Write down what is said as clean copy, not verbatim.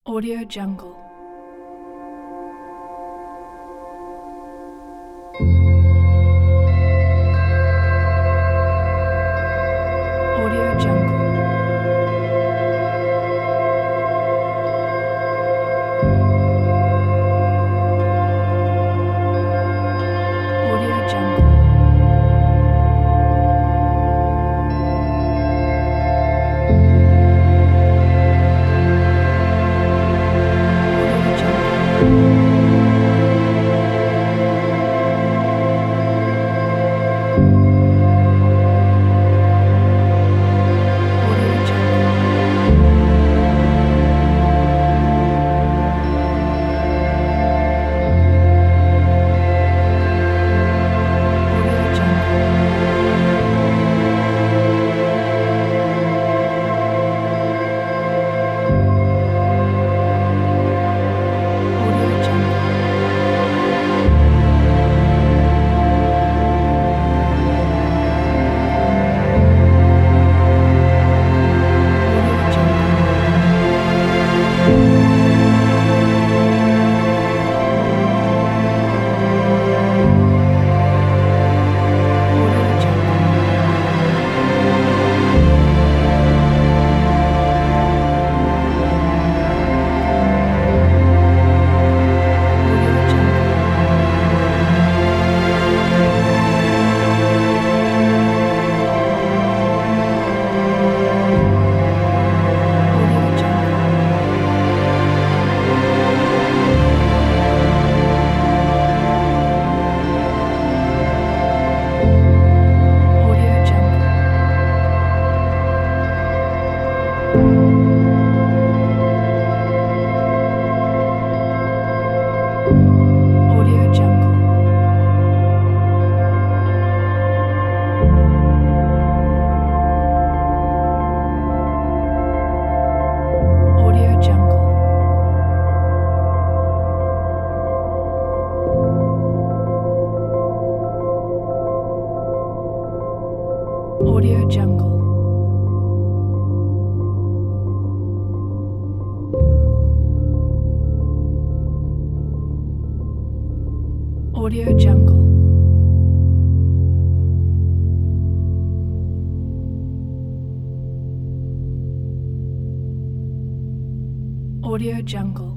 Audio Jungle. Audio Jungle. Audio Jungle. Audio Jungle. Audio Jungle. Audio Jungle. Audio Jungle. Audio Jungle. Audio Jungle. Audio Jungle. Audio Jungle. Audio Jungle. Audio Jungle. Audio Jungle. Audio Jungle. Audio Jungle. Audio Jungle.